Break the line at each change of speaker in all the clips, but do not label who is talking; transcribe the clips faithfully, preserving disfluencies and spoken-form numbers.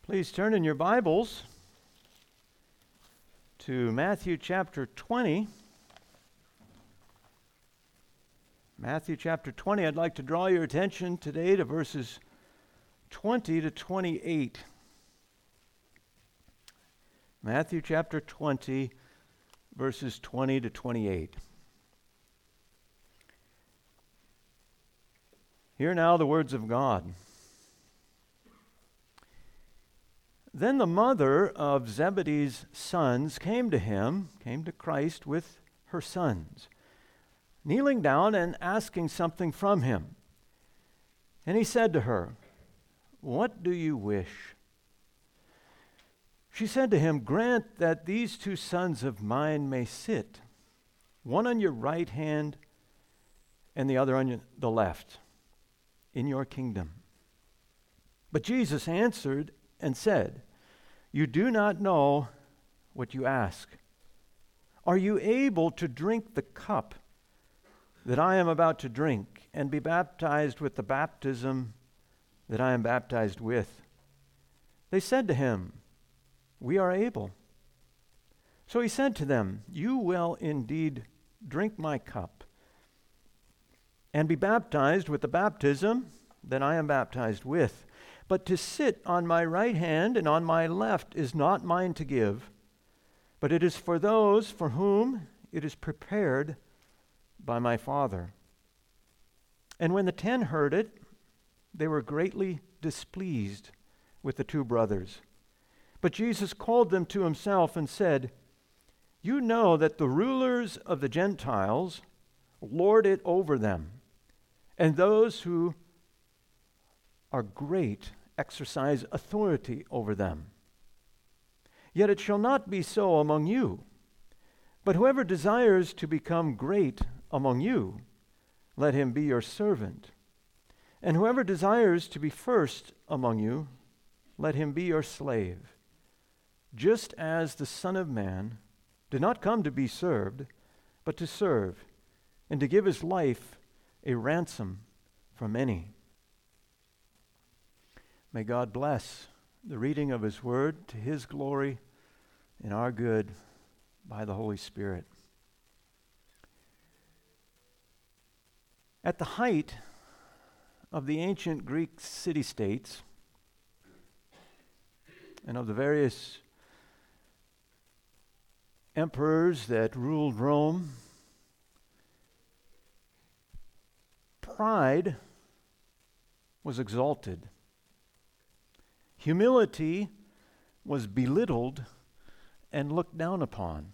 Please turn in your Bibles to Matthew chapter twenty. Matthew chapter twenty, I'd like to draw your attention today to verses twenty to twenty-eight. Matthew chapter twenty, verses twenty to twenty-eight. Hear now the words of God. Then the mother of Zebedee's sons came to him, came to Christ with her sons, kneeling down and asking something from him. And he said to her, "What do you wish?" She said to him, "Grant that these two sons of mine may sit, one on your right hand and the other on the left, in your kingdom." But Jesus answered and said, "You do not know what you ask. Are you able to drink the cup that I am about to drink and be baptized with the baptism that I am baptized with?" They said to him, "We are able." So he said to them, "You will indeed drink my cup and be baptized with the baptism that I am baptized with. But to sit on my right hand and on my left is not mine to give, but it is for those for whom it is prepared by my Father." And when the ten heard it, they were greatly displeased with the two brothers. But Jesus called them to himself and said, "You know that the rulers of the Gentiles lord it over them, and those who are great exercise authority over them. Yet it shall not be so among you. But whoever desires to become great among you, let him be your servant. And whoever desires to be first among you, let him be your slave. Just as the Son of Man did not come to be served, but to serve, and to give his life a ransom for many." May God bless the reading of his word to his glory and our good by the Holy Spirit. At the height of the ancient Greek city-states and of the various emperors that ruled Rome, pride was exalted. Humility was belittled and looked down upon.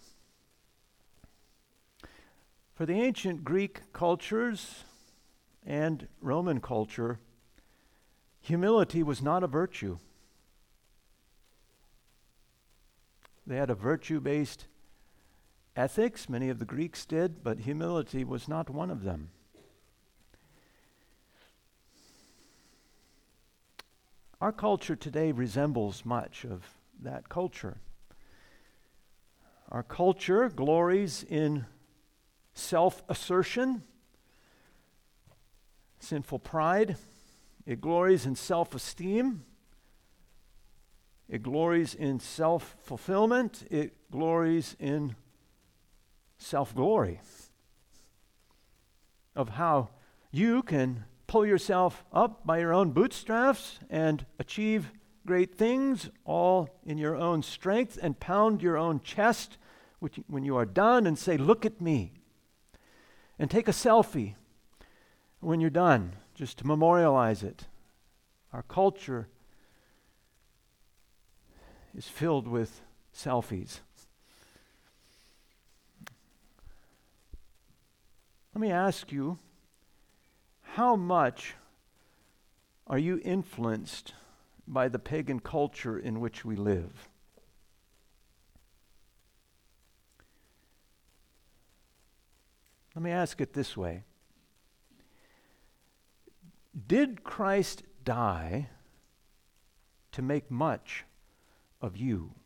For the ancient Greek cultures and Roman culture, humility was not a virtue. They had a virtue-based ethics, many of the Greeks did, but humility was not one of them. Our culture today resembles much of that culture. Our culture glories in self-assertion, sinful pride. It glories in self-esteem. It glories in self-fulfillment. It glories in self-glory of how you can pull yourself up by your own bootstraps and achieve great things all in your own strength and pound your own chest when you are done and say, "Look at me." And take a selfie when you're done, just to memorialize it. Our culture is filled with selfies. Let me ask you, how much are you influenced by the pagan culture in which we live? Let me ask it this way. Did Christ die to make much of you?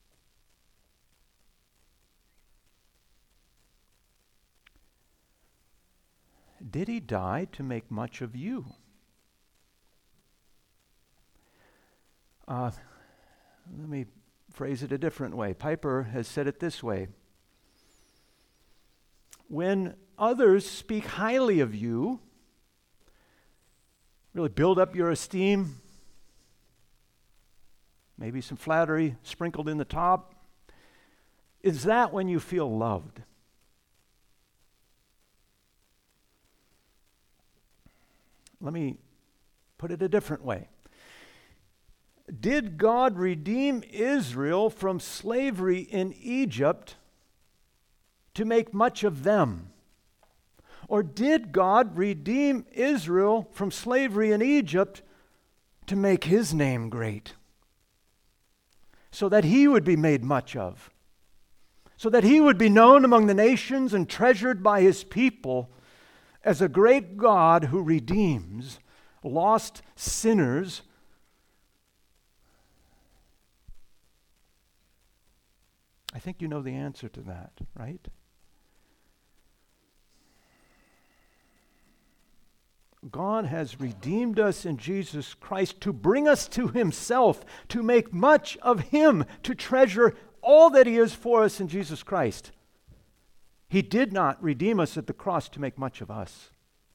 Did he die to make much of you? Uh, Let me phrase it a different way. Piper has said it this way. When others speak highly of you, really build up your esteem, maybe some flattery sprinkled in the top, is that when you feel loved? Let me put it a different way. Did God redeem Israel from slavery in Egypt to make much of them? Or did God redeem Israel from slavery in Egypt to make his name great? So that he would be made much of. So that he would be known among the nations and treasured by his people as a great God who redeems lost sinners. I think you know the answer to that, right? God has redeemed us in Jesus Christ to bring us to himself, to make much of him, to treasure all that he is for us in Jesus Christ. He did not redeem us at the cross to make much of us.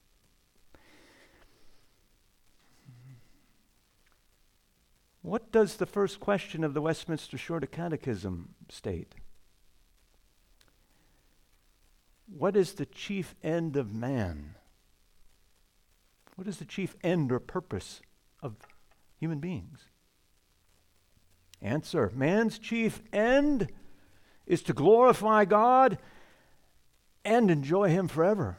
What does the first question of the Westminster Shorter Catechism state? What is the chief end of man? What is the chief end or purpose of human beings? Answer: man's chief end is to glorify God and enjoy him forever.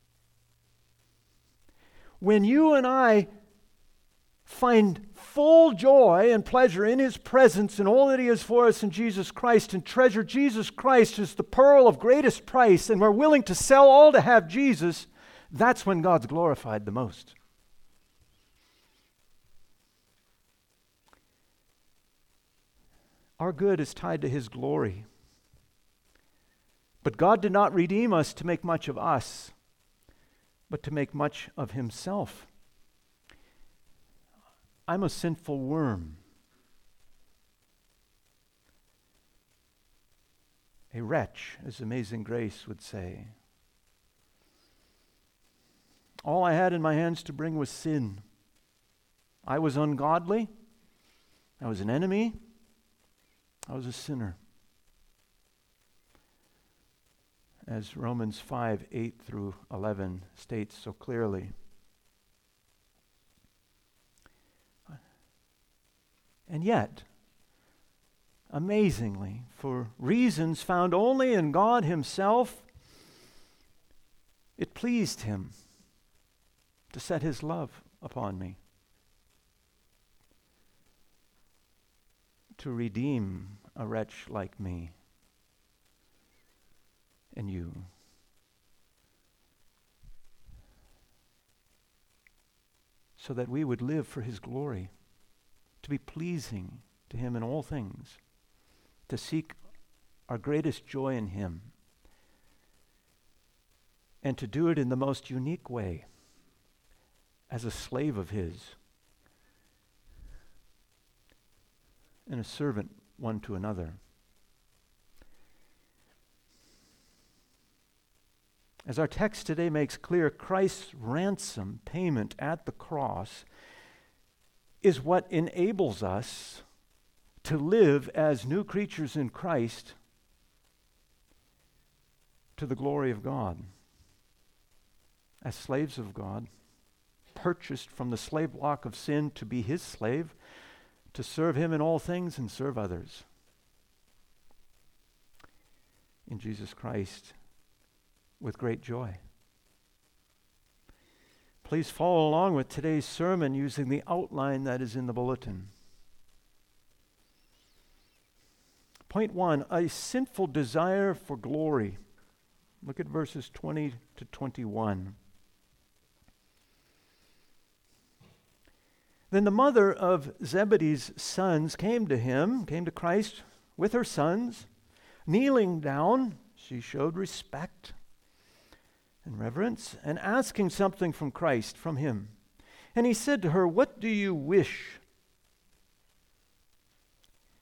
When you and I find full joy and pleasure in his presence and all that he is for us in Jesus Christ, and treasure Jesus Christ as the pearl of greatest price, and we're willing to sell all to have Jesus, that's when God's glorified the most. Our good is tied to his glory. But God did not redeem us to make much of us, but to make much of himself. I'm a sinful worm, a wretch, as Amazing Grace would say. All I had in my hands to bring was sin. I was ungodly. I was an enemy. I was a sinner. As Romans five, eight through eleven states so clearly. And yet, amazingly, for reasons found only in God himself, it pleased him to set his love upon me, to redeem a wretch like me and you. So that we would live for his glory, to be pleasing to him in all things, to seek our greatest joy in him, and to do it in the most unique way, as a slave of his and a servant one to another. As our text today makes clear, Christ's ransom payment at the cross is what enables us to live as new creatures in Christ to the glory of God, as slaves of God, purchased from the slave block of sin to be his slave, to serve him in all things and serve others. In Jesus Christ, with great joy. Please follow along with today's sermon using the outline that is in the bulletin. Point one, a sinful desire for glory. Look at verses twenty to twenty-one. Then the mother of Zebedee's sons came to him, came to Christ with her sons. Kneeling down, she showed respect and reverence, and asking something from Christ, from him. And he said to her, "What do you wish?"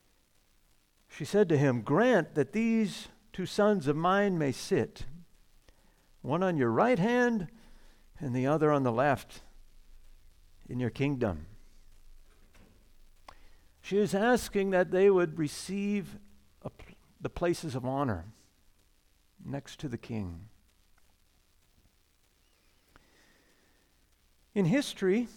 She said to him, "Grant that these two sons of mine may sit, one on your right hand and the other on the left, in your kingdom." She is asking that they would receive a, the places of honor next to the king. In history,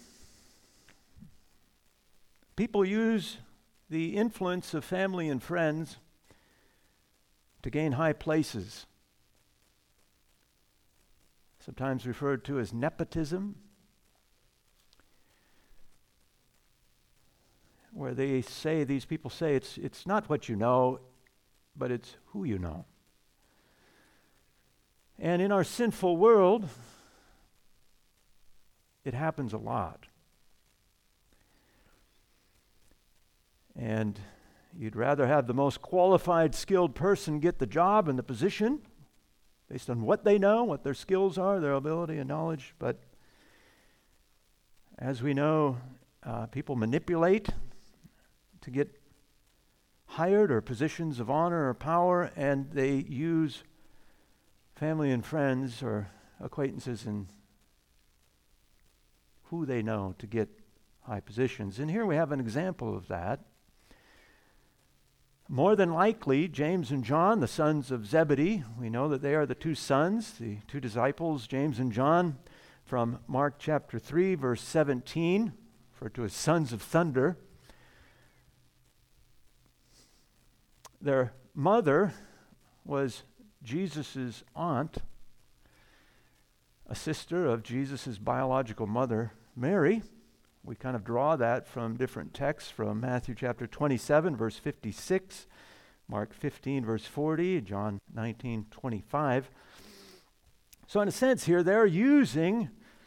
people use the influence of family and friends to gain high places, sometimes referred to as nepotism, where they say, these people say, it's, it's not what you know, but it's who you know. And in our sinful world, it happens a lot. And you'd rather have the most qualified, skilled person get the job and the position based on what they know, what their skills are, their ability and knowledge. But as we know, uh, people manipulate to get hired or positions of honor or power, and they use family and friends or acquaintances and who they know to get high positions. And here we have an example of that. More than likely, James and John, the sons of Zebedee, we know that they are the two sons, the two disciples, James and John, from Mark chapter three, verse seventeen, referred to as sons of thunder. Their mother was Jesus' aunt, a sister of Jesus' biological mother, Mary. We kind of draw that from different texts, from Matthew chapter twenty-seven, verse fifty-six, Mark fifteen, verse forty, John nineteen, twenty-five. So in a sense here, they're using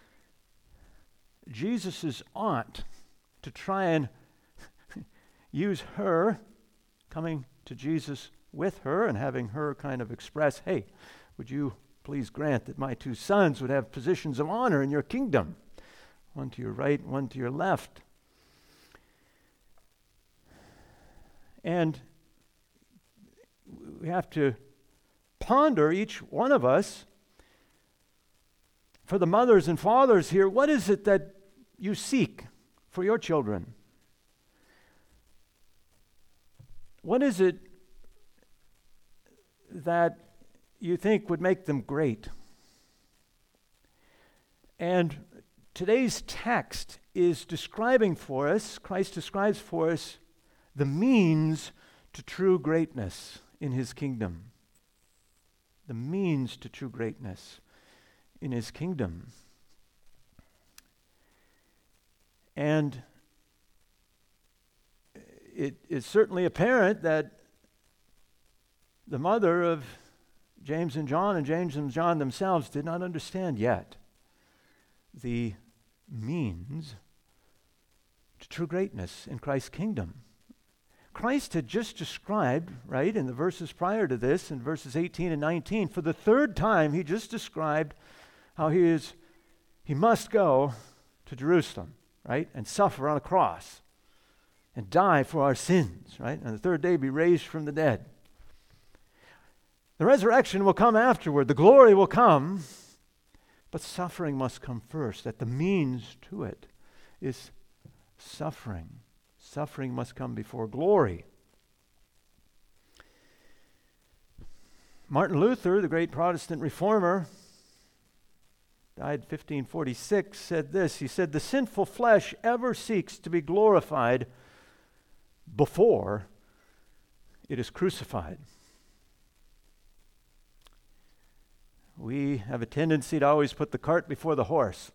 Jesus' aunt to try and use her, coming to Jesus with her and having her kind of express, "Hey, would you please grant that my two sons would have positions of honor in your kingdom? One to your right, one to your left." And we have to ponder, each one of us, for the mothers and fathers here, what is it that you seek for your children? What is it that you think would make them great? And today's text is describing for us, Christ describes for us, the means to true greatness in his kingdom. The means to true greatness in his kingdom. And it is certainly apparent that the mother of James and John and James and John themselves did not understand yet the means to true greatness in Christ's kingdom. Christ had just described, right, in the verses prior to this, in verses eighteen and nineteen, for the third time, he just described how he is, he must go to Jerusalem, right, and suffer on a cross and die for our sins, right, and the third day be raised from the dead. The resurrection will come afterward. The glory will come, but suffering must come first. That the means to it is suffering. Suffering must come before glory. Martin Luther, the great Protestant reformer, died fifteen forty-six, said this. He said, "The sinful flesh ever seeks to be glorified before it is crucified." We have a tendency to always put the cart before the horse.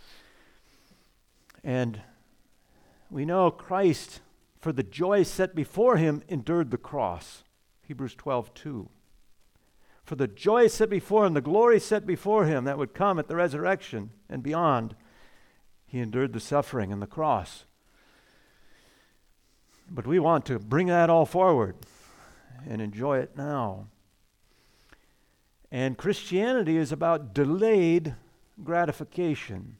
And we know Christ, for the joy set before him, endured the cross. Hebrews twelve two. For the joy set before him, the glory set before him that would come at the resurrection and beyond, he endured the suffering and the cross. But we want to bring that all forward and enjoy it now. And Christianity is about delayed gratification.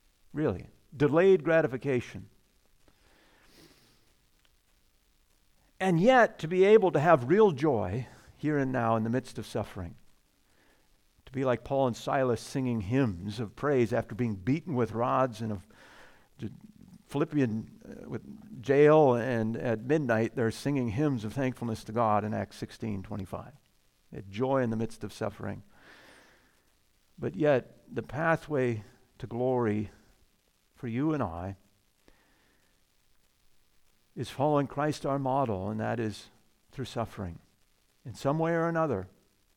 Really, delayed gratification. and yet to be able to have real joy here and now in the midst of suffering. To be like Paul and Silas singing hymns of praise after being beaten with rods in a Philippian uh, with jail, and at midnight they're singing hymns of thankfulness to God in Acts sixteen twenty-five. They had joy in the midst of suffering. But yet the pathway to glory for you and I is following Christ our model, and that is through suffering in some way or another.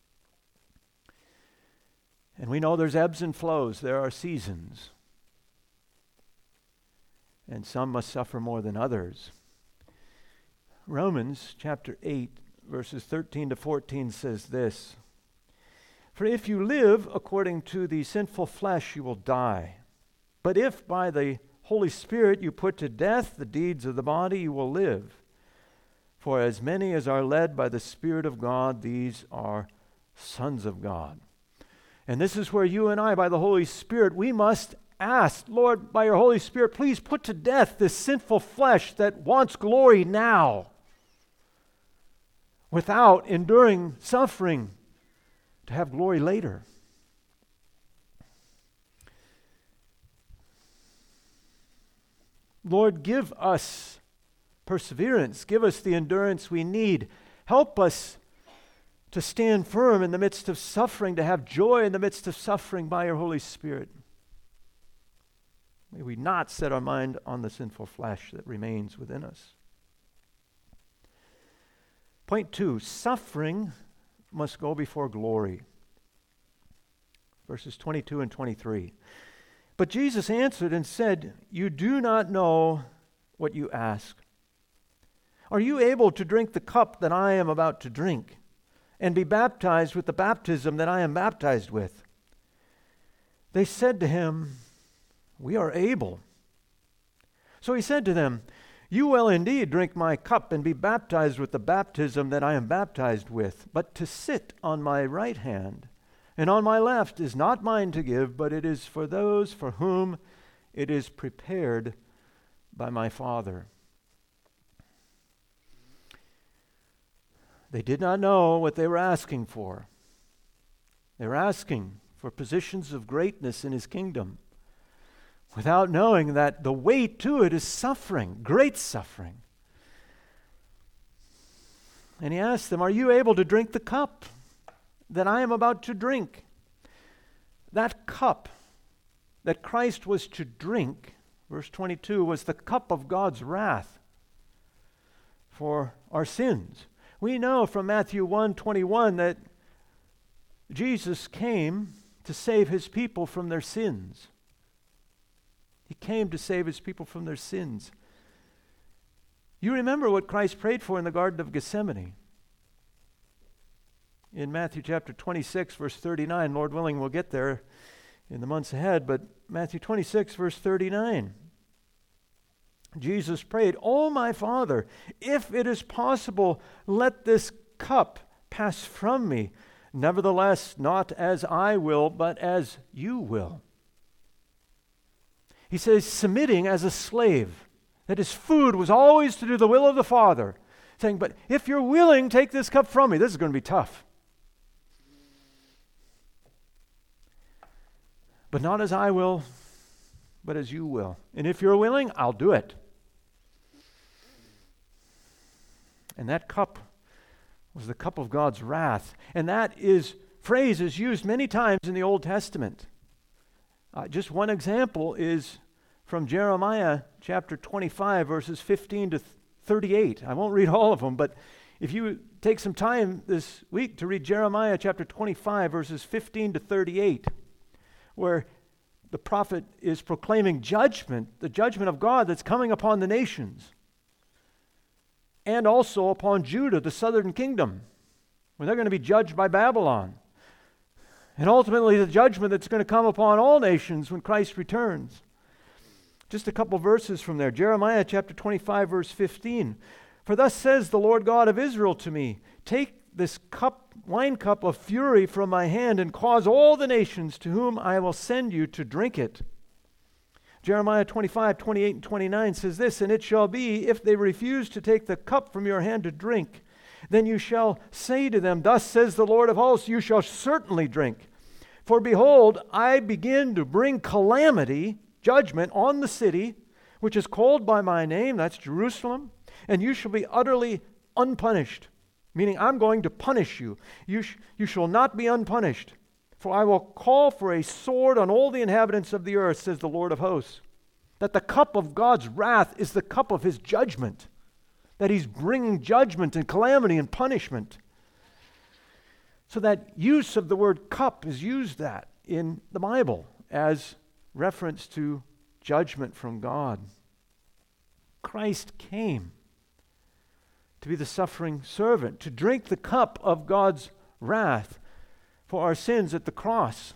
And we know there's ebbs and flows. There are seasons. And some must suffer more than others. Romans chapter eight, verses thirteen to fourteen says this: For if you live according to the sinful flesh, you will die. But if by the Holy Spirit you put to death the deeds of the body, you will live. For as many as are led by the Spirit of God, these are sons of God. And this is where you and I, by the Holy Spirit, we must ask, Lord, by your Holy Spirit, please put to death this sinful flesh that wants glory now, without enduring suffering to have glory later. Lord, give us perseverance. Give us the endurance we need. Help us to stand firm in the midst of suffering, to have joy in the midst of suffering by your Holy Spirit. May we not set our mind on the sinful flesh that remains within us. Point two, suffering must go before glory. Verses twenty-two and twenty-three. But Jesus answered and said, You do not know what you ask. Are you able to drink the cup that I am about to drink, and be baptized with the baptism that I am baptized with? They said to him, We are able. So he said to them, You will indeed drink my cup and be baptized with the baptism that I am baptized with, but to sit on my right hand and on my left is not mine to give, but it is for those for whom it is prepared by my Father. They did not know what they were asking for. They were asking for positions of greatness in his kingdom, without knowing that the way to it is suffering, great suffering. And he asked them, Are you able to drink the cup that I am about to drink? That cup that Christ was to drink, verse twenty-two, was the cup of God's wrath for our sins. We know from Matthew one twenty-one that Jesus came to save his people from their sins. He came to save his people from their sins. You remember what Christ prayed for in the Garden of Gethsemane. In Matthew chapter twenty-six, verse thirty-nine, Lord willing, we'll get there in the months ahead, but Matthew twenty-six, verse thirty-nine, Jesus prayed, Oh, my Father, if it is possible, let this cup pass from me. Nevertheless, not as I will, but as you will. He says, submitting as a slave, that his food was always to do the will of the Father, saying, but if you're willing, take this cup from me. This is going to be tough. But not as I will, but as you will. And if you're willing, I'll do it. And that cup was the cup of God's wrath. And that is phrase is used many times in the Old Testament. Uh, just one example is from Jeremiah chapter twenty-five, verses fifteen to thirty-eight. I won't read all of them, but if you take some time this week to read Jeremiah chapter twenty-five, verses fifteen to thirty-eight, where the prophet is proclaiming judgment, the judgment of God that's coming upon the nations, and also upon Judah, the southern kingdom, where they're going to be judged by Babylon. And ultimately the judgment that's going to come upon all nations when Christ returns. Just a couple verses from there. Jeremiah chapter twenty-five, verse fifteen. For thus says the Lord God of Israel to me, take this cup, wine cup of fury from my hand and cause all the nations to whom I will send you to drink it. Jeremiah twenty-five, twenty-eight, and twenty-nine says this, "And it shall be, if they refuse to take the cup from your hand to drink, then you shall say to them, Thus says the Lord of hosts, you shall certainly drink. For behold, I begin to bring calamity, judgment, on the city, which is called by my name," that's Jerusalem, "and you shall be utterly unpunished." Meaning, I'm going to punish you. You, sh- you shall not be unpunished. "For I will call for a sword on all the inhabitants of the earth, says the Lord of hosts." That the cup of God's wrath is the cup of his judgment. That he's bringing judgment and calamity and punishment. So that use of the word cup is used that in the Bible as reference to judgment from God. Christ came to be the suffering servant, to drink the cup of God's wrath for our sins at the cross.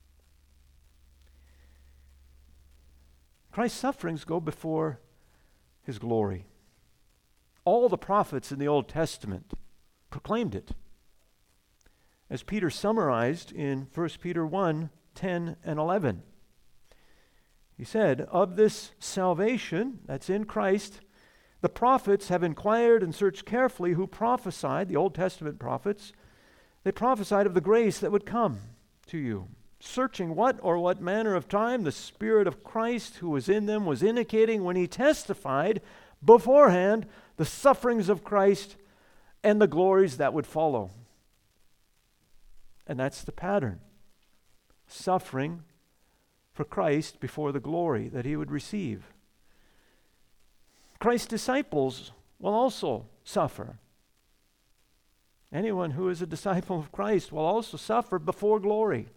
Christ's sufferings go before his glory. All the prophets in the Old Testament proclaimed it. As Peter summarized in First Peter one, ten and eleven. He said, "Of this salvation that's in Christ, the prophets have inquired and searched carefully who prophesied," the Old Testament prophets, "they prophesied of the grace that would come to you, searching what or what manner of time the Spirit of Christ who was in them was indicating when he testified beforehand the sufferings of Christ and the glories that would follow." And that's the pattern. Suffering for Christ before the glory that he would receive. Christ's disciples will also suffer. Anyone who is a disciple of Christ will also suffer before glory.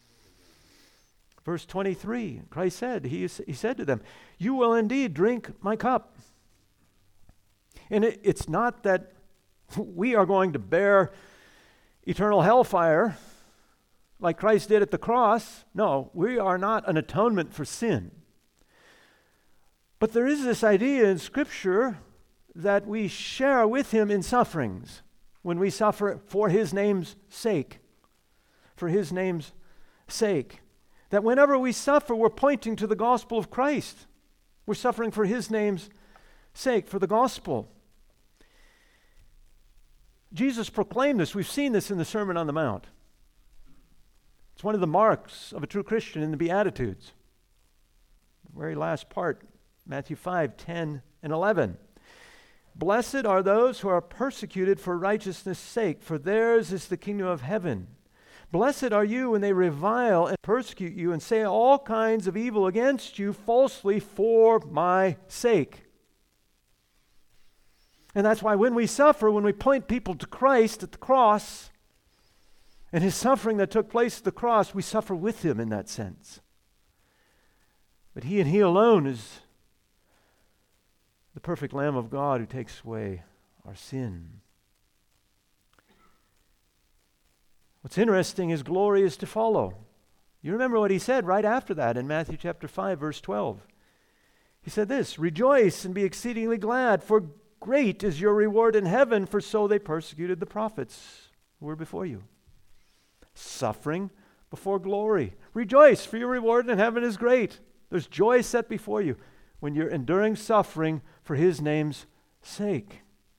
Verse twenty-three, Christ said, he, he said to them, "You will indeed drink my cup." And it, it's not that we are going to bear eternal hellfire like Christ did at the cross. No, we are not an atonement for sin. But there is this idea in Scripture that we share with him in sufferings when we suffer for his name's sake. For his name's sake. That whenever we suffer, we're pointing to the gospel of Christ. We're suffering for his name's sake, for the gospel. Jesus proclaimed this. We've seen this in the Sermon on the Mount. It's one of the marks of a true Christian in the Beatitudes. The very last part, Matthew five, ten, and eleven. "Blessed are those who are persecuted for righteousness' sake, for theirs is the kingdom of heaven. Blessed are you when they revile and persecute you and say all kinds of evil against you falsely for my sake." And that's why when we suffer, when we point people to Christ at the cross and his suffering that took place at the cross, we suffer with him in that sense. But he and he alone is the perfect Lamb of God who takes away our sin. What's interesting is glory is to follow. You remember what he said right after that in Matthew chapter five, verse twelve. He said this, "Rejoice and be exceedingly glad, for great is your reward in heaven, for so they persecuted the prophets who were before you." Suffering before glory. Rejoice, for your reward in heaven is great. There's joy set before you when you're enduring suffering for his name's sake.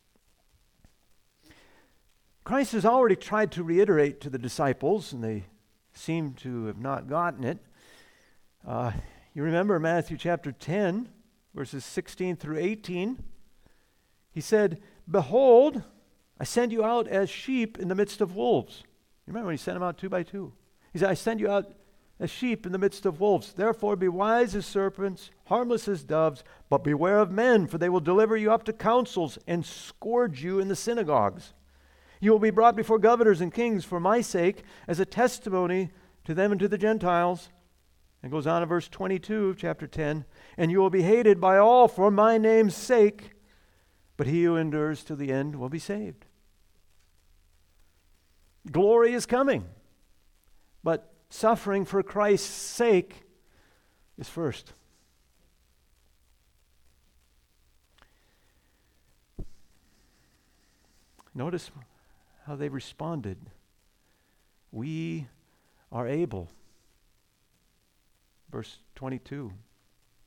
Christ has already tried to reiterate to the disciples, and they seem to have not gotten it. Uh, you remember Matthew chapter ten, verses sixteen through eighteen. He said, "Behold, I send you out as sheep in the midst of wolves." You remember when he sent them out two by two? He said, "I send you out as sheep in the midst of wolves. Therefore be wise as serpents, harmless as doves, but beware of men, for they will deliver you up to councils and scourge you in the synagogues. You will be brought before governors and kings for my sake, as a testimony to them and to the Gentiles." And goes on in verse twenty-two of chapter ten, "And you will be hated by all for my name's sake, but he who endures to the end will be saved." Glory is coming, but suffering for Christ's sake is first. Notice how they responded. "We are able." Verse twenty-two.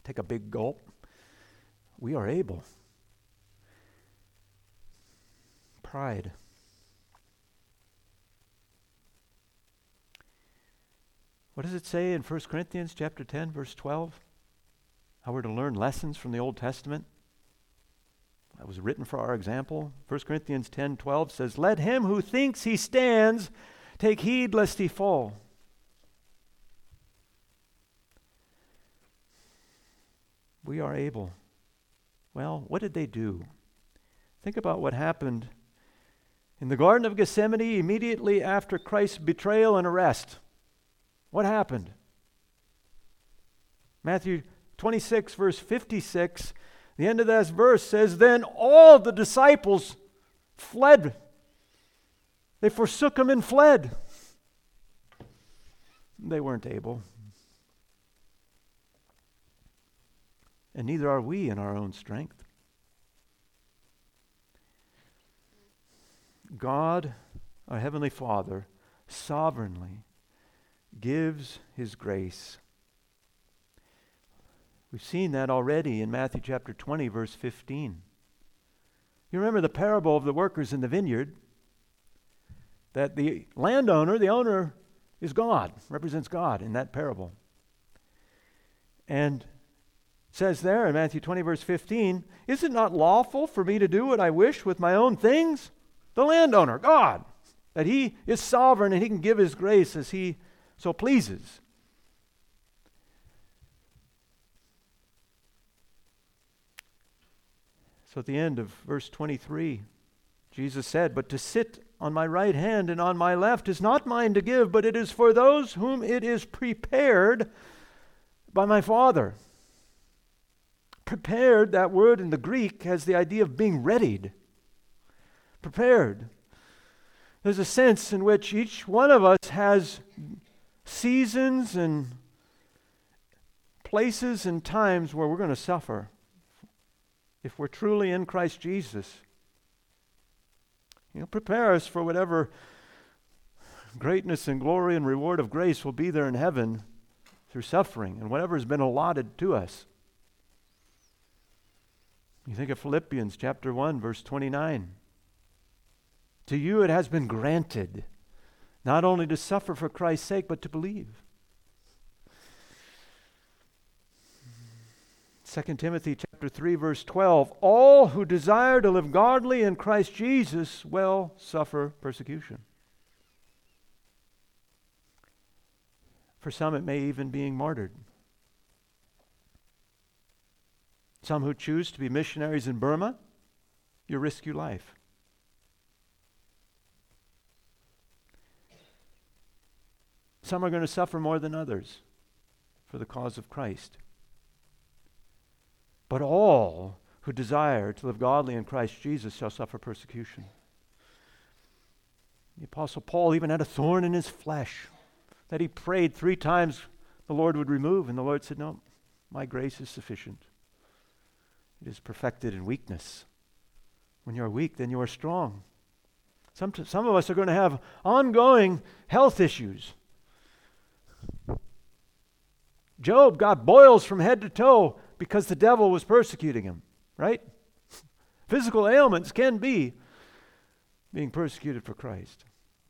take a big gulp. We are able. Pride. What does it say in First Corinthians chapter ten, verse twelve? How we're to learn lessons from the Old Testament. That was written for our example. First Corinthians ten twelve says, "Let him who thinks he stands take heed lest he fall." We are able. Well, what did they do? Think about what happened in the Garden of Gethsemane immediately after Christ's betrayal and arrest. What happened? Matthew twenty-six, verse fifty-six, the end of that verse says, "Then all the disciples fled." They forsook him and fled. They weren't able. And neither are we in our own strength. God, our Heavenly Father, sovereignly gives His grace. We've seen that already in Matthew chapter twenty, verse fifteen. You remember the parable of the workers in the vineyard? That the landowner, the owner, is God, represents God in that parable. And it says there in Matthew twenty, verse fifteen, "Is it not lawful for me to do what I wish with my own things?" The landowner, God, that He is sovereign and He can give His grace as He so pleases. So at the end of verse twenty-three, Jesus said, "But to sit on my right hand and on my left is not mine to give, but it is for those whom it is prepared by my Father." Prepared, that word in the Greek has the idea of being readied. Prepared. There's a sense in which each one of us has seasons and places and times where we're going to suffer if we're truly in Christ Jesus. You know, prepare us for whatever greatness and glory and reward of grace will be there in heaven through suffering and whatever has been allotted to us. You think of Philippians chapter one, verse twenty-nine. "To you it has been granted not only to suffer for Christ's sake, but to believe." Second Timothy chapter three, verse twelve, "All who desire to live godly in Christ Jesus will suffer persecution." For some it may even be martyred. Some who choose to be missionaries in Burma, you risk your life. Some are going to suffer more than others for the cause of Christ. But all who desire to live godly in Christ Jesus shall suffer persecution. The Apostle Paul even had a thorn in his flesh that he prayed three times the Lord would remove, and the Lord said, "No, my grace is sufficient. It is perfected in weakness. When you are weak, then you are strong." Some, some of us are going to have ongoing health issues. Job got boils from head to toe because the devil was persecuting him, right? Physical ailments can be being persecuted for Christ.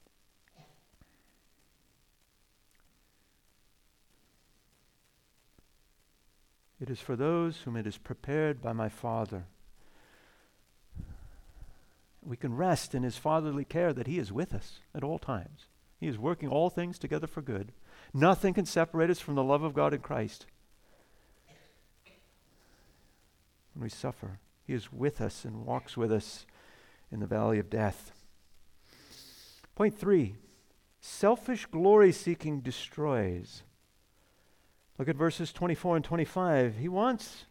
It is for those whom it is prepared by my Father. We can rest in His fatherly care that He is with us at all times. He is working all things together for good. Nothing can separate us from the love of God in Christ. When we suffer, He is with us and walks with us in the valley of death. Point three, selfish glory-seeking destroys. Look at verses twenty-four and twenty-five. He wants,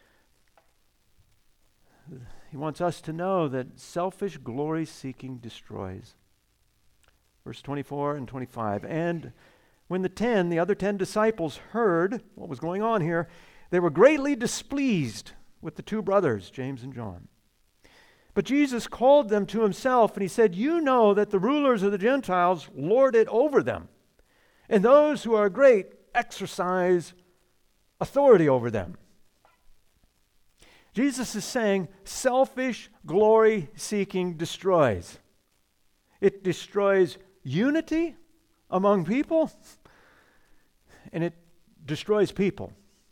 he wants us to know that selfish glory-seeking destroys. Verse twenty-four and twenty-five. "And when the ten, the other ten disciples heard what was going on here, they were greatly displeased with the two brothers, James and John. But Jesus called them to Himself, and He said, 'You know that the rulers of the Gentiles lord it over them, and those who are great exercise authority over them.'" Jesus is saying selfish glory-seeking destroys. It destroys unity among people, and it destroys people.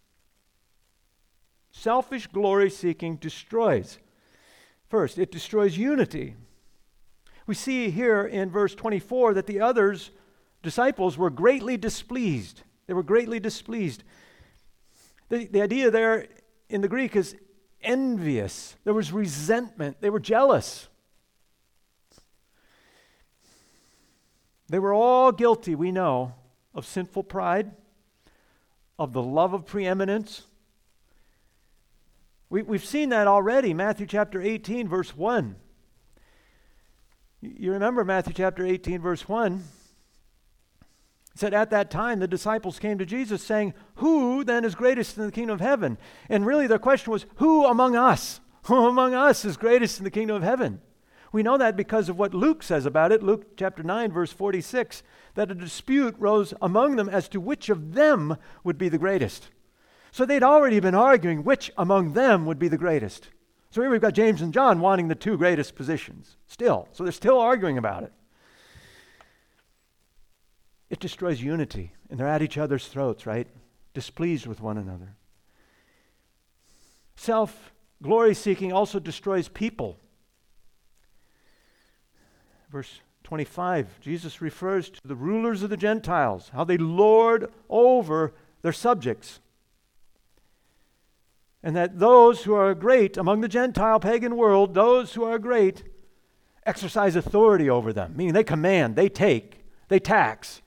Selfish glory-seeking destroys. First, it destroys unity. We see here in verse twenty-four that the others, disciples, were greatly displeased. They were greatly displeased. The, the idea there in the Greek is envious. There was resentment. They were jealous. They were all guilty, we know, of sinful pride, of the love of preeminence. We, we've seen that already, Matthew chapter eighteen, verse one. You remember Matthew chapter eighteen, verse one. It said, at that time the disciples came to Jesus saying, who then is greatest in the kingdom of heaven? And really their question was, who among us? Who among us is greatest in the kingdom of heaven? We know that because of what Luke says about it. Luke chapter nine, verse forty-six, that a dispute rose among them as to which of them would be the greatest. So they'd already been arguing which among them would be the greatest. So here we've got James and John wanting the two greatest positions still. So they're still arguing about it. It destroys unity, and they're at each other's throats, right? Displeased with one another. Self-glory seeking also destroys people. Verse twenty-five, Jesus refers to the rulers of the Gentiles, how they lord over their subjects. And that those who are great among the Gentile pagan world, those who are great, exercise authority over them, meaning they command, they take, they tax.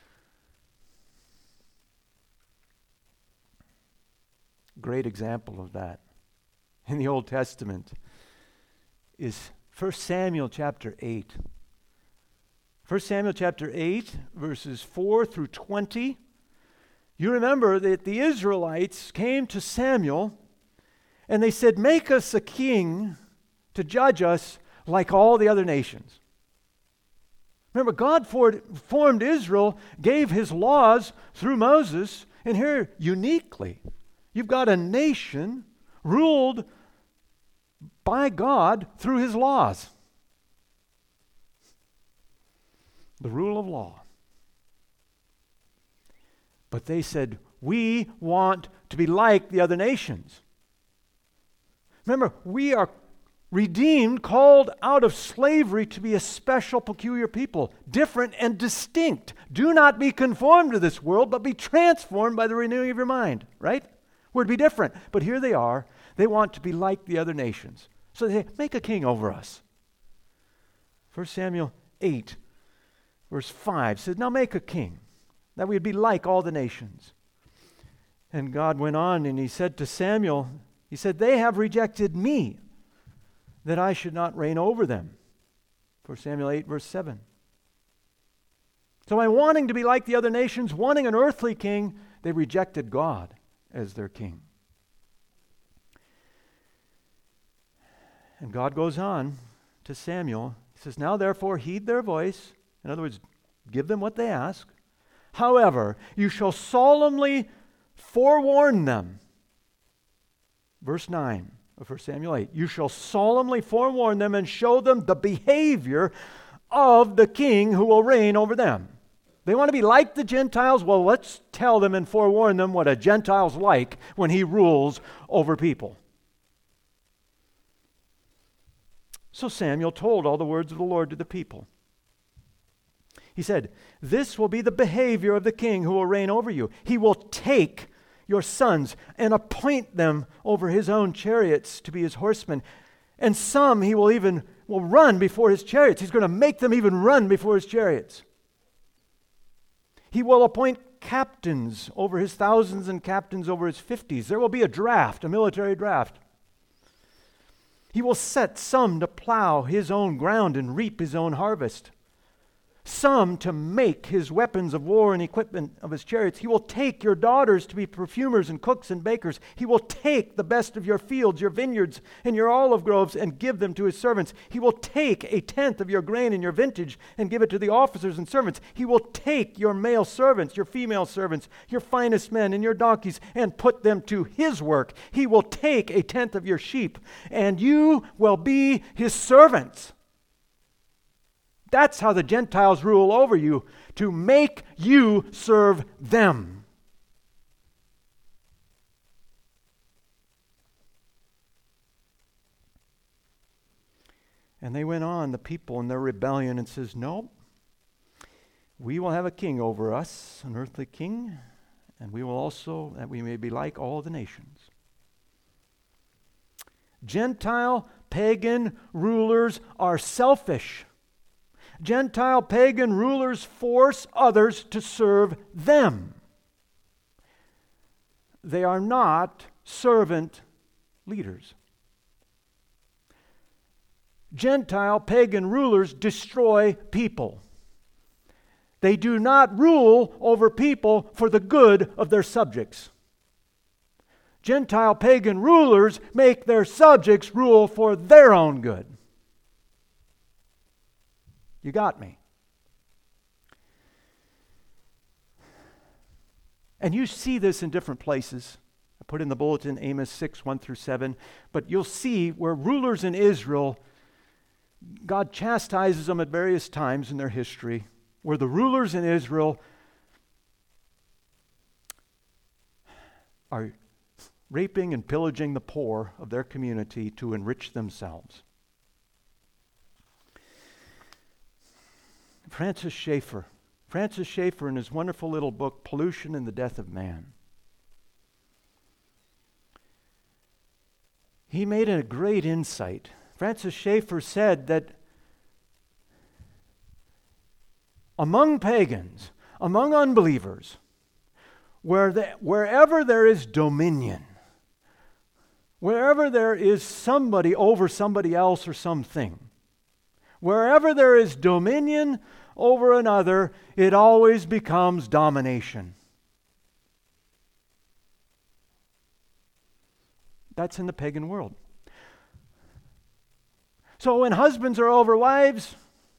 Great example of that in the Old Testament is First Samuel chapter eight. First Samuel chapter eight, verses four through twenty. You remember that the Israelites came to Samuel and they said, make us a king to judge us like all the other nations. Remember, God formed Israel, gave his laws through Moses, and here uniquely, you've got a nation ruled by God through his laws. The rule of law. But they said, we want to be like the other nations. Remember, we are redeemed, called out of slavery to be a special, peculiar people, different and distinct. Do not be conformed to this world, but be transformed by the renewing of your mind, right? We're to be different. But here they are. They want to be like the other nations. So they say, make a king over us. First Samuel eight, verse five says, now make a king, that we'd be like all the nations. And God went on and he said to Samuel, he said, they have rejected me, that I should not reign over them. First Samuel eight, verse seven. So by wanting to be like the other nations, wanting an earthly king, they rejected God as their king. And God goes on to Samuel. He says, now therefore heed their voice. In other words, give them what they ask. However, you shall solemnly forewarn them. Verse nine of First Samuel eight. You shall solemnly forewarn them and show them the behavior of the king who will reign over them. They want to be like the Gentiles? Well, let's tell them and forewarn them what a Gentile's like when he rules over people. So Samuel told all the words of the Lord to the people. He said, this will be the behavior of the king who will reign over you. He will take your sons and appoint them over his own chariots to be his horsemen. And some he will even will run before his chariots. He's going to make them even run before his chariots. He will appoint captains over his thousands and captains over his fifties. There will be a draft, a military draft. He will set some to plow his own ground and reap his own harvest. some to make his weapons of war and equipment of his chariots. He will take your daughters to be perfumers and cooks and bakers. He will take the best of your fields, your vineyards, and your olive groves and give them to his servants. He will take a tenth of your grain and your vintage and give it to the officers and servants. He will take your male servants, your female servants, your finest men and your donkeys and put them to his work. He will take a tenth of your sheep, and you will be his servants. That's how the Gentiles rule over you, to make you serve them. And they went on, the people in their rebellion, and says, no, we will have a king over us, an earthly king, and we will also, that we may be like all the nations. Gentile, pagan rulers are selfish. Gentile pagan rulers force others to serve them. They are not servant leaders. Gentile pagan rulers destroy people. They do not rule over people for the good of their subjects. Gentile pagan rulers make their subjects rule for their own good. You got me. And you see this in different places. I put in the bulletin Amos six, one through seven. But you'll see where rulers in Israel, God chastises them at various times in their history, where the rulers in Israel are raping and pillaging the poor of their community to enrich themselves. Francis Schaeffer. Francis Schaeffer, in his wonderful little book, Pollution and the Death of Man, he made a great insight. Francis Schaeffer said that among pagans, among unbelievers, where the, wherever there is dominion, wherever there is somebody over somebody else or something, wherever there is dominion over another, it always becomes domination. That's in the pagan world. So when husbands are over wives,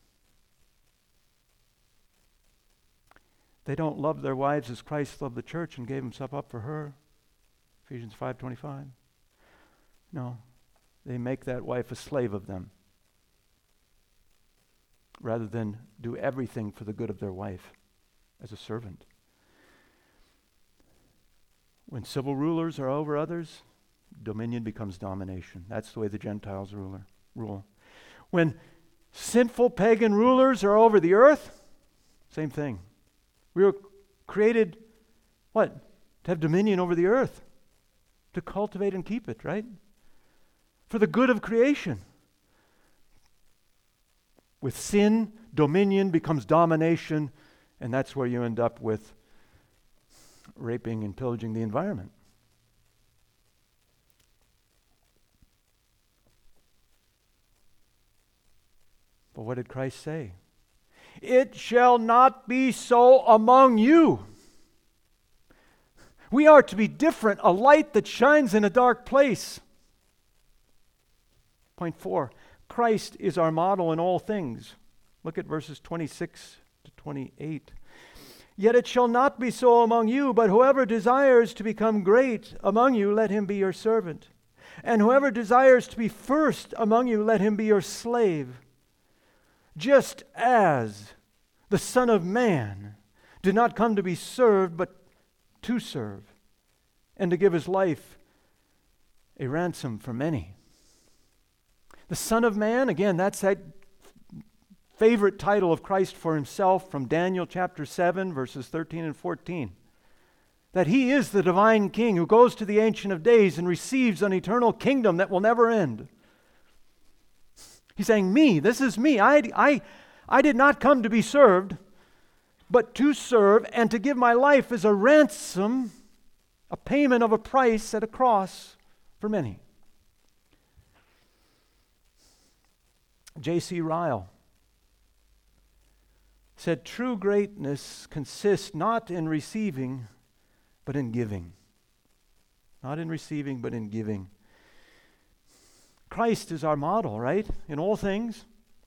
they don't love their wives as Christ loved the church and gave himself up for her. Ephesians five twenty-five. No, they make that wife a slave of them, rather than do everything for the good of their wife as a servant. When civil rulers are over others, dominion becomes domination. That's the way the Gentiles ruler, rule. When sinful pagan rulers are over the earth, same thing. We were created, what? To have dominion over the earth. To cultivate and keep it, right? For the good of creation. With sin, dominion becomes domination, and that's where you end up with raping and pillaging the environment. But what did Christ say? It shall not be so among you. We are to be different, a light that shines in a dark place. Point four. Christ is our model in all things. Look at verses twenty-six to twenty-eight. Yet it shall not be so among you, but whoever desires to become great among you, let him be your servant. And whoever desires to be first among you, let him be your slave. Just as the Son of Man did not come to be served, but to serve, and to give his life a ransom for many. The Son of Man, again, that's that favorite title of Christ for himself from Daniel chapter seven, verses thirteen and fourteen. That he is the divine King who goes to the Ancient of Days and receives an eternal kingdom that will never end. He's saying, me, this is me. I, I, I did not come to be served, but to serve and to give my life as a ransom, a payment of a price at a cross for many. J C Ryle said, true greatness consists not in receiving, but in giving. Not in receiving, but in giving. Christ is our model, right? In all things.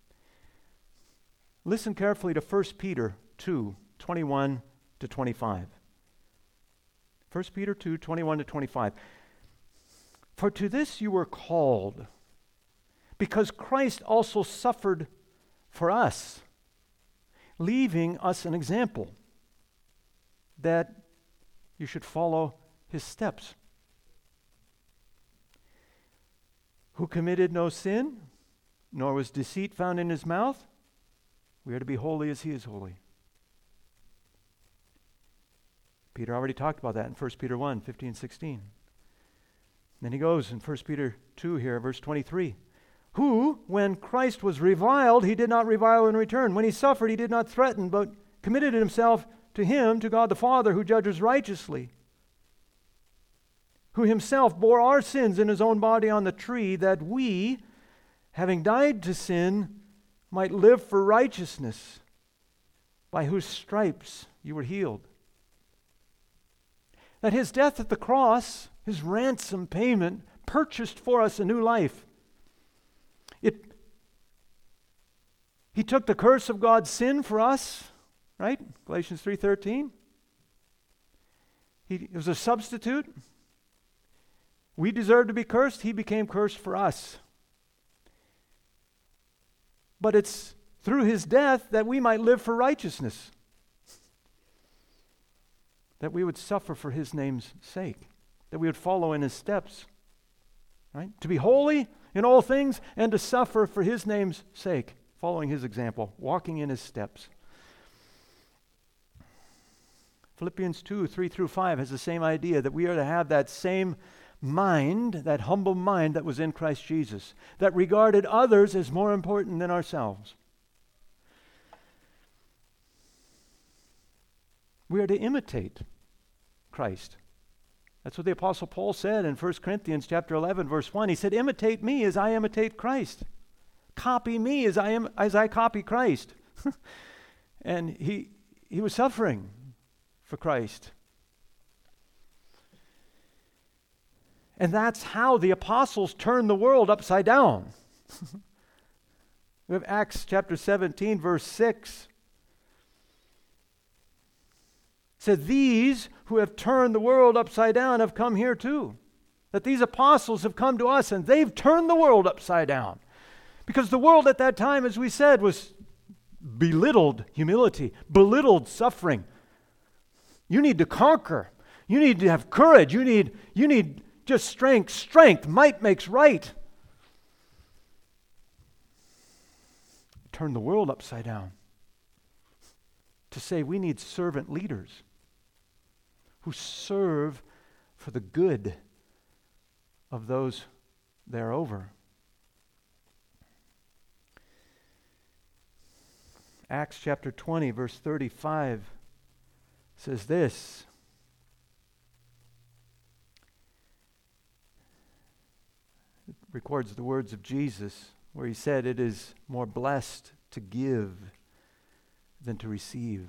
Listen carefully to First Peter two, twenty-one to twenty-five. First Peter two, twenty-one to twenty-five. For to this you were called, because Christ also suffered for us, leaving us an example that you should follow his steps. Who committed no sin, nor was deceit found in his mouth. We are to be holy as he is holy. Peter already talked about that in First Peter one, fifteen, sixteen. Then he goes in First Peter two here, verse twenty-three. Who, when Christ was reviled, he did not revile in return. When he suffered, he did not threaten, but committed himself to him, to God the Father, who judges righteously. Who himself bore our sins in his own body on the tree, that we, having died to sin, might live for righteousness, by whose stripes you were healed. That his death at the cross, his ransom payment, purchased for us a new life. It, he took the curse of God's sin for us, right? Galatians three thirteen. He it was a substitute. We deserved to be cursed. He became cursed for us. But it's through his death that we might live for righteousness. That we would suffer for his name's sake. That we would follow in his steps. Right? To be holy in all things and to suffer for his name's sake. Following his example. Walking in his steps. Philippians two, three through five has the same idea, that we are to have that same mind, that humble mind that was in Christ Jesus, that regarded others as more important than ourselves. We are to imitate Christ. That's what the Apostle Paul said in First Corinthians chapter eleven, verse one. He said, imitate me as I imitate Christ. Copy me as I am as I copy Christ. And he he was suffering for Christ. And that's how the apostles turned the world upside down. We have Acts chapter seventeen, verse six. It said, these who have turned the world upside down have come here too. That these apostles have come to us and they've turned the world upside down. Because the world at that time, as we said, was belittled humility, belittled suffering. You need to conquer. You need to have courage. You need, you need just strength. Strength. Might makes right. Turn the world upside down. To say we need servant leaders who serve for the good of those they're over. Acts chapter twenty, verse thirty-five says this. It records the words of Jesus where he said, it is more blessed to give than to receive.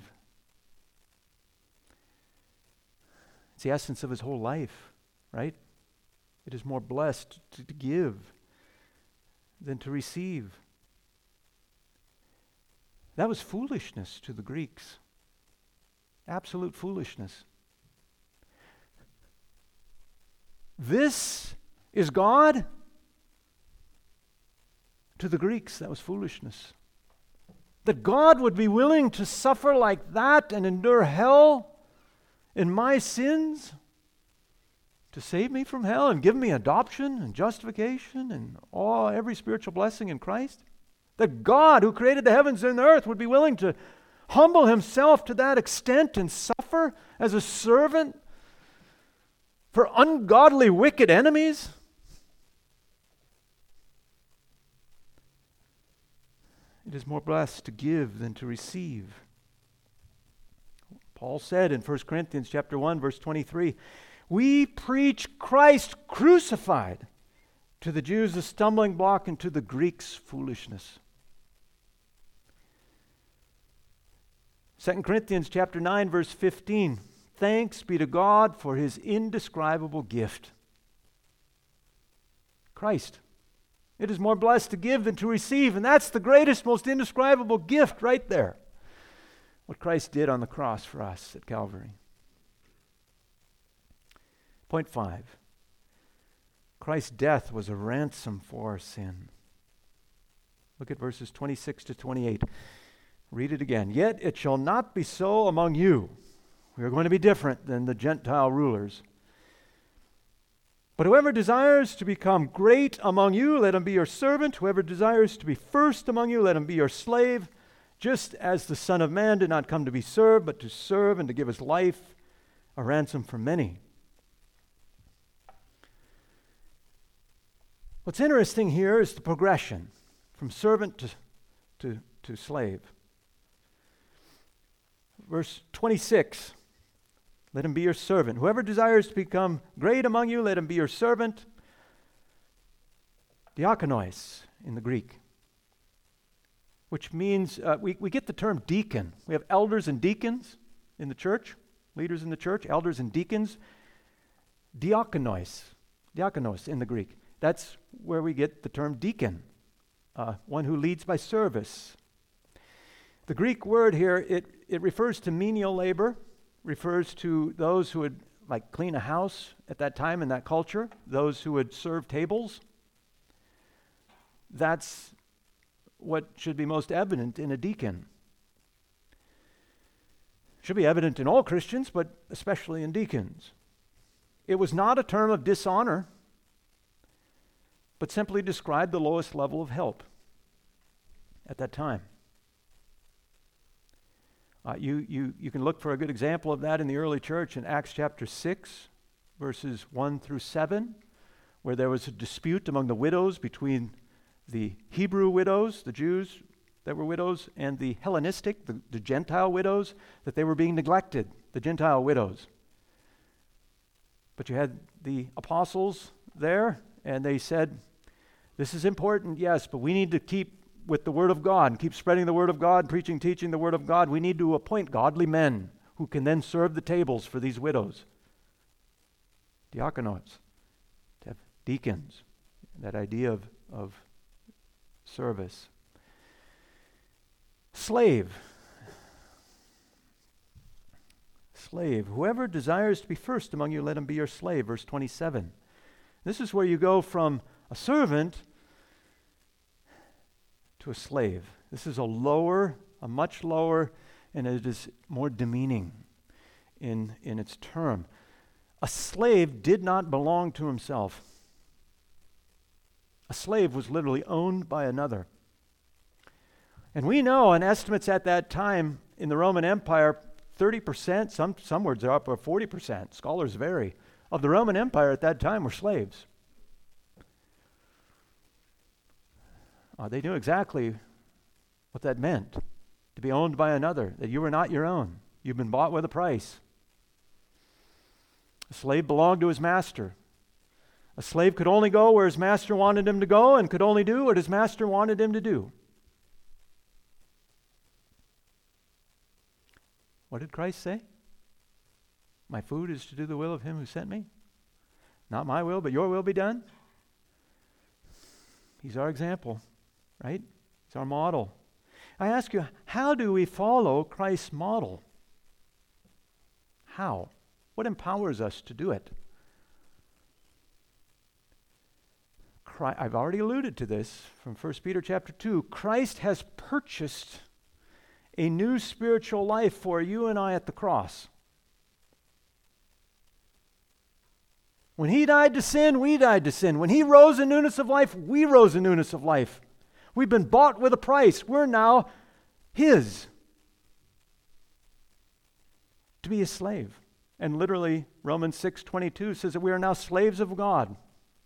It's the essence of his whole life, right? It is more blessed to, to give than to receive. That was foolishness to the Greeks. Absolute foolishness. This is God? To the Greeks, that was foolishness. That God would be willing to suffer like that and endure hell in my sins to save me from hell and give me adoption and justification and all every spiritual blessing in Christ? That God, who created the heavens and the earth, would be willing to humble himself to that extent and suffer as a servant for ungodly, wicked enemies? It is more blessed to give than to receive. Paul said in First Corinthians chapter one, verse twenty-three, we preach Christ crucified, to the Jews a stumbling block and to the Greeks foolishness. Second Corinthians chapter nine, verse fifteen. Thanks be to God for his indescribable gift. Christ. It is more blessed to give than to receive, and that's the greatest, most indescribable gift right there. What Christ did on the cross for us at Calvary. Point five. Christ's death was a ransom for our sin. Look at verses twenty-six to twenty-eight. Read it again. Yet it shall not be so among you. We are going to be different than the Gentile rulers. But whoever desires to become great among you, let him be your servant. Whoever desires to be first among you, let him be your slave. Just as the Son of Man did not come to be served, but to serve and to give his life a ransom for many. What's interesting here is the progression from servant to, to, to slave. Verse twenty-six, let him be your servant. Whoever desires to become great among you, let him be your servant. Diakonos in the Greek, which means, uh, we, we get the term deacon. We have elders and deacons in the church, leaders in the church, elders and deacons. Diakonos, diakonos in the Greek. That's where we get the term deacon, uh, one who leads by service. The Greek word here, it, it refers to menial labor, refers to those who would like clean a house at that time in that culture, those who would serve tables. That's what should be most evident in a deacon. Should be evident in all Christians, but especially in deacons. It was not a term of dishonor, but simply described the lowest level of help at that time. Uh, you, you, you can look for a good example of that in the early church in Acts chapter six, verses one through seven, where there was a dispute among the widows between the Hebrew widows, the Jews that were widows, and the Hellenistic, the, the Gentile widows, that they were being neglected, the Gentile widows. But you had the apostles there, and they said, this is important, yes, but we need to keep with the Word of God and keep spreading the Word of God, preaching, teaching the Word of God. We need to appoint godly men who can then serve the tables for these widows. Diakonos, to have deacons, that idea of, of service. Slave. Slave. Whoever desires to be first among you, let him be your slave. Verse twenty-seven. This is where you go from a servant to a slave. This is a lower, a much lower, and it is more demeaning in, in its term. A slave did not belong to himself. A slave was literally owned by another. And we know, and estimates at that time in the Roman Empire, thirty percent, some, some words are up to forty percent, scholars vary, of the Roman Empire at that time were slaves. Uh, they knew exactly what that meant, to be owned by another, that you were not your own. You've been bought with a price. A slave belonged to his master. A slave could only go where his master wanted him to go and could only do what his master wanted him to do. What did Christ say? My food is to do the will of him who sent me. Not my will, but your will be done. He's our example, right? He's our model. I ask you, how do we follow Christ's model? How? What empowers us to do it? Christ, I've already alluded to this from First Peter chapter two. Christ has purchased a new spiritual life for you and I at the cross. When he died to sin, we died to sin. When he rose in newness of life, we rose in newness of life. We've been bought with a price. We're now his. To be a slave. And literally, Romans six twenty-two says that we are now slaves of God.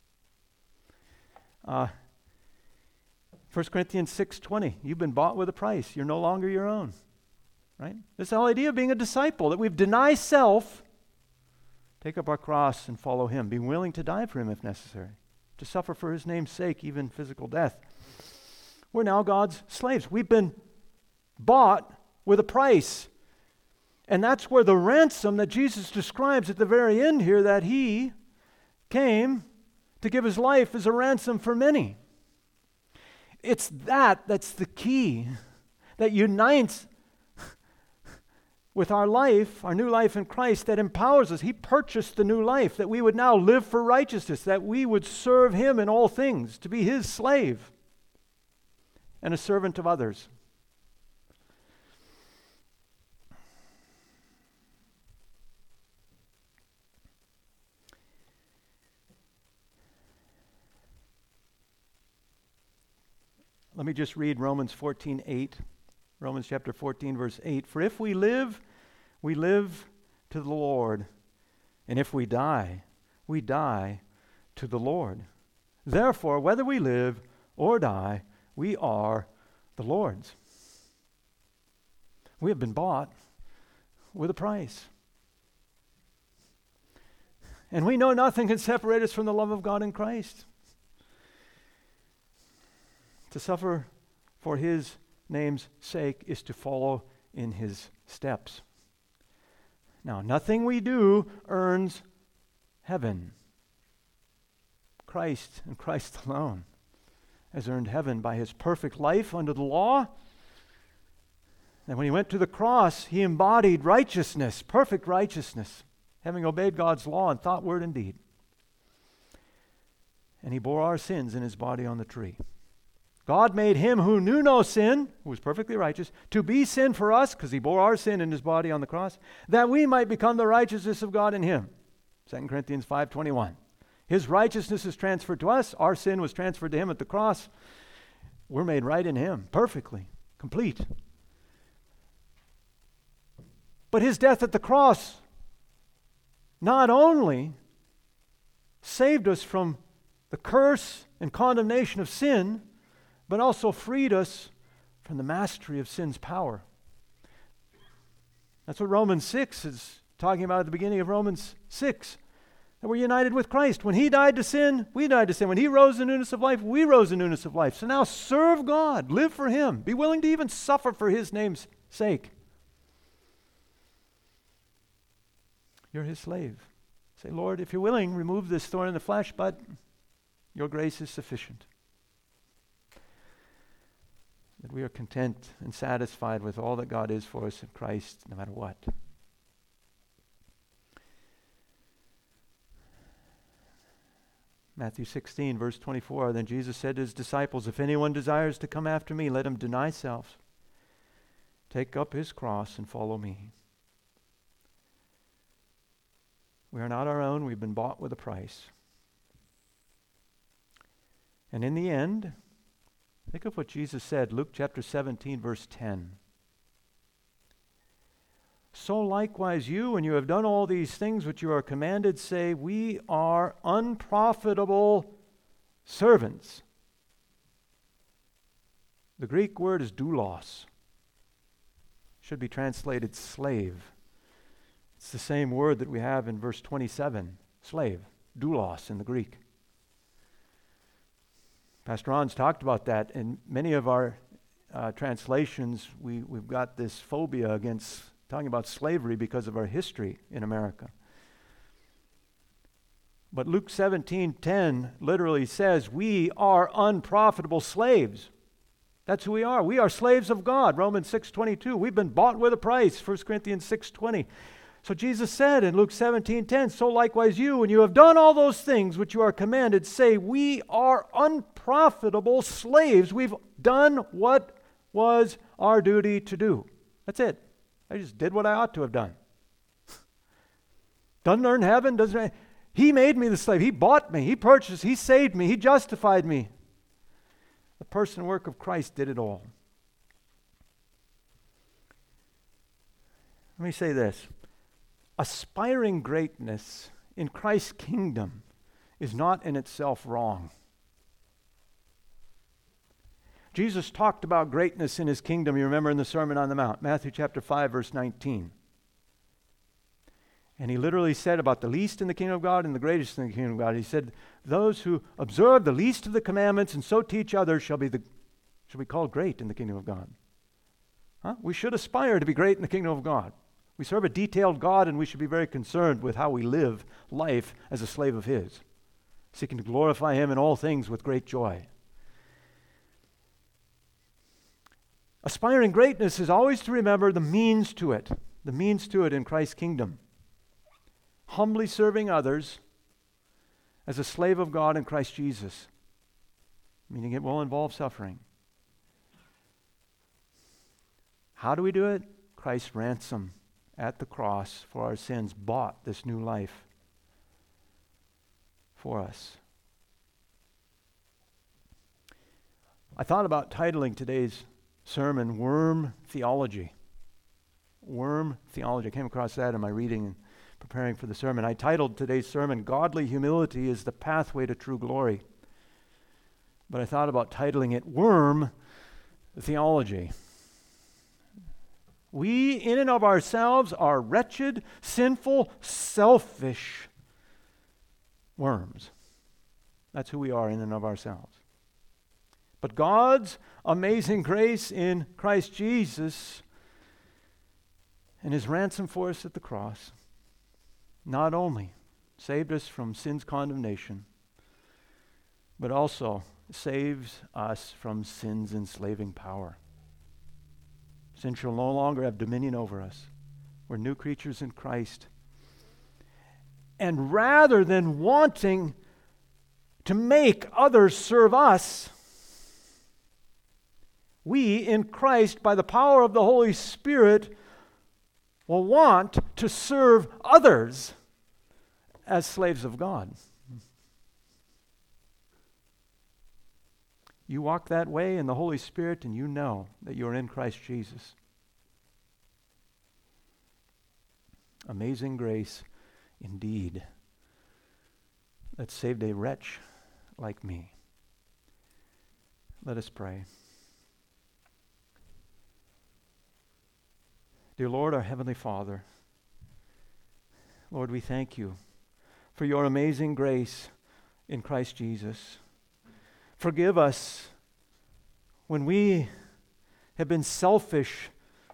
Uh, First Corinthians six twenty, you've been bought with a price. You're no longer your own. Right? This whole idea of being a disciple, that we've denied self, take up our cross and follow him. Be willing to die for him if necessary. To suffer for his name's sake, even physical death. We're now God's slaves. We've been bought with a price. And that's where the ransom that Jesus describes at the very end here, that he came to give his life as a ransom for many. It's that that's the key that unites with our life, our new life in Christ, that empowers us. He purchased the new life, that we would now live for righteousness, that we would serve him in all things, to be his slave and a servant of others. Let me just read Romans fourteen eight. Romans chapter fourteen, verse eight. For if we live, we live to the Lord. And if we die, we die to the Lord. Therefore, whether we live or die, we are the Lord's. We have been bought with a price. And we know nothing can separate us from the love of God in Christ. To suffer for his name's sake is to follow in his steps. Now, nothing we do earns heaven. Christ and Christ alone has earned heaven by his perfect life under the law. And when he went to the cross, he embodied righteousness, perfect righteousness, having obeyed God's law in thought, word, and deed. And he bore our sins in his body on the tree. God made him who knew no sin, who was perfectly righteous, to be sin for us, because he bore our sin in his body on the cross, that we might become the righteousness of God in him. Second Corinthians five twenty-one. His righteousness is transferred to us. Our sin was transferred to him at the cross. We're made right in him, perfectly, complete. But his death at the cross not only saved us from the curse and condemnation of sin, but also freed us from the mastery of sin's power. That's what Romans six is talking about at the beginning of Romans six. That we're united with Christ. When he died to sin, we died to sin. When he rose in newness of life, we rose in newness of life. So now serve God. Live for him. Be willing to even suffer for his name's sake. You're his slave. Say, Lord, if you're willing, remove this thorn in the flesh, but your grace is sufficient. That we are content and satisfied with all that God is for us in Christ, no matter what. Matthew sixteen, verse twenty-four, then Jesus said to his disciples, if anyone desires to come after me, let him deny self, take up his cross, and follow me. We are not our own. We've been bought with a price. And in the end, think of what Jesus said, Luke chapter seventeen, verse ten. So likewise you, when you have done all these things which you are commanded, say, we are unprofitable servants. The Greek word is doulos. Should be translated slave. It's the same word that we have in verse twenty-seven, slave, doulos in the Greek. Pastor Ron's talked about that. In many of our uh, translations, we, we've got this phobia against talking about slavery because of our history in America. But Luke seventeen ten literally says, we are unprofitable slaves. That's who we are. We are slaves of God. Romans six twenty-two. We've been bought with a price. First Corinthians six twenty. So Jesus said in Luke seventeen ten, so likewise you, when you have done all those things which you are commanded, say, we are unprofitable slaves. We've done what was our duty to do. That's it. I just did what I ought to have done. Doesn't earn heaven. Doesn't. He made me the slave. He bought me. He purchased. He saved me. He justified me. The person and work of Christ did it all. Let me say this. Aspiring greatness in Christ's kingdom is not in itself wrong. Jesus talked about greatness in his kingdom, you remember in the Sermon on the Mount, Matthew chapter five, verse nineteen. And he literally said about the least in the kingdom of God and the greatest in the kingdom of God. He said, those who observe the least of the commandments and so teach others shall be the shall be called great in the kingdom of God. Huh? We should aspire to be great in the kingdom of God. We serve a detailed God, and we should be very concerned with how we live life as a slave of His, seeking to glorify Him in all things with great joy. Aspiring greatness is always to remember the means to it, the means to it in Christ's kingdom. Humbly serving others as a slave of God in Christ Jesus, meaning it will involve suffering. How do we do it? Christ's ransom at the cross for our sins bought this new life for us. I thought about titling today's sermon, Worm Theology. Worm Theology. I came across that in my reading and preparing for the sermon. I titled today's sermon, Godly Humility is the Pathway to True Glory. But I thought about titling it, Worm Theology. We, in and of ourselves, are wretched, sinful, selfish worms. That's who we are in and of ourselves. But God's amazing grace in Christ Jesus and His ransom for us at the cross not only saved us from sin's condemnation, but also saves us from sin's enslaving power. Sin shall no longer have dominion over us. We're new creatures in Christ. And rather than wanting to make others serve us, we in Christ, by the power of the Holy Spirit, will want to serve others as slaves of God. You walk that way in the Holy Spirit, and you know that you're in Christ Jesus. Amazing grace indeed that saved a wretch like me. Let us pray. Dear Lord, our Heavenly Father, Lord, we thank you for your amazing grace in Christ Jesus. Forgive us when we have been selfish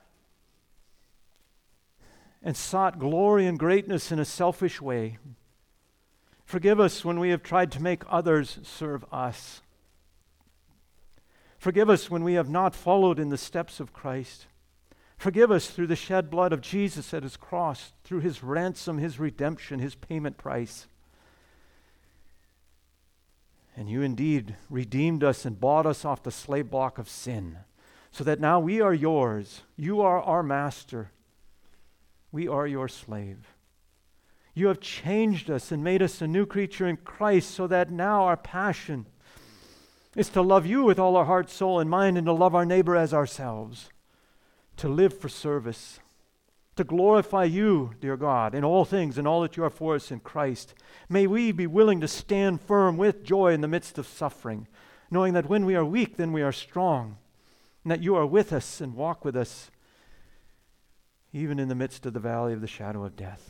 and sought glory and greatness in a selfish way. Forgive us when we have tried to make others serve us. Forgive us when we have not followed in the steps of Christ. Forgive us through the shed blood of Jesus at His cross, through His ransom, His redemption, His payment price. And you indeed redeemed us and bought us off the slave block of sin, so that now we are yours. You are our master. We are your slave. You have changed us and made us a new creature in Christ, so that now our passion is to love you with all our heart, soul, and mind, and to love our neighbor as ourselves, to live for service, to glorify you, dear God, in all things and all that you are for us in Christ. May we be willing to stand firm with joy in the midst of suffering, knowing that when we are weak, then we are strong, and that you are with us and walk with us, even in the midst of the valley of the shadow of death.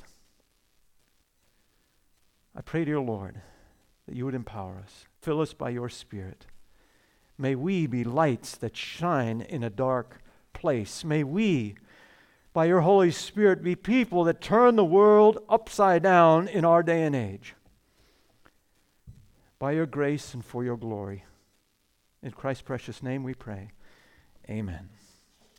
I pray, dear Lord, that you would empower us, fill us by your Spirit. May we be lights that shine in a dark place. May we, by your Holy Spirit, be people that turn the world upside down in our day and age. By your grace and for your glory. In Christ's precious name we pray. Amen.